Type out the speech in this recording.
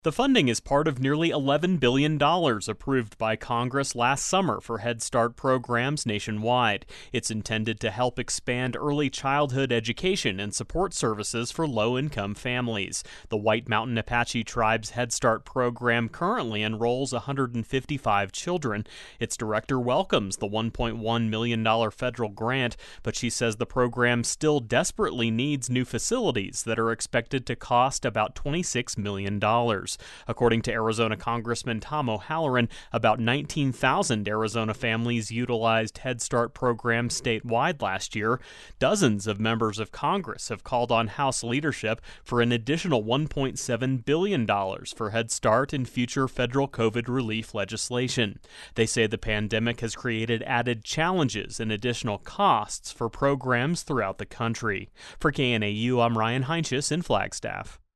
The funding is part of nearly $11 billion approved by Congress last summer for Head Start programs nationwide. It's intended to help expand early childhood education and support services for low-income families. The White Mountain Apache Tribe's Head Start program currently enrolls 155 children. Its director welcomes the $1.1 million federal grant, but she says the program still desperately needs new facilities that are expected to cost about $26 million. According to Arizona Congressman Tom O'Halloran, about 19,000 Arizona families utilized Head Start programs statewide last year. Dozens of members of Congress have called on House leadership for an additional $1.7 billion for Head Start in future federal COVID relief legislation. They say the pandemic has created added challenges and additional costs for programs throughout the country. For KNAU, I'm Ryan Heinsius in Flagstaff.